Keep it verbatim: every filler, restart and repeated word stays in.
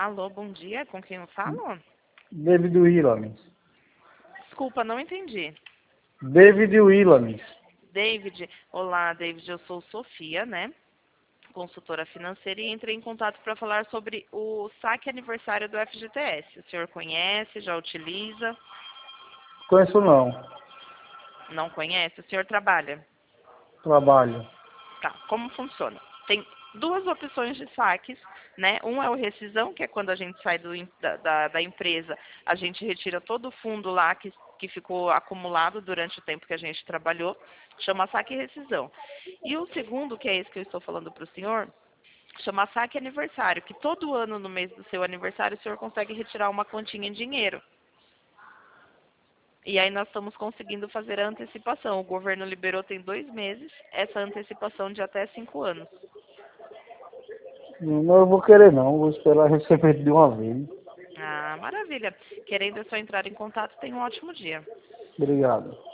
Alô, bom dia, com quem eu falo? David Willamis. Desculpa, não entendi. David Willamis. David, olá, David, eu sou Sofia, né? Consultora financeira, e entrei em contato para falar sobre o saque aniversário do F G T S. O senhor conhece, já utiliza? Conheço não. Não conhece? O senhor trabalha? Trabalho. Tá, como funciona? Tem duas opções de saques, né? Um é o rescisão, que é quando a gente sai do, da, da, da empresa, a gente retira todo o fundo lá que, que ficou acumulado durante o tempo que a gente trabalhou, chama saque e rescisão. E o segundo, que é esse que eu estou falando para o senhor, chama saque aniversário, que todo ano no mês do seu aniversário o senhor consegue retirar uma quantia em dinheiro. E aí nós estamos conseguindo fazer a antecipação. O governo liberou tem dois meses essa antecipação de até cinco anos. Não, eu vou querer não. Vou esperar receber de uma vez. Ah, maravilha. Querendo é só entrar em contato, tenha um ótimo dia. Obrigado.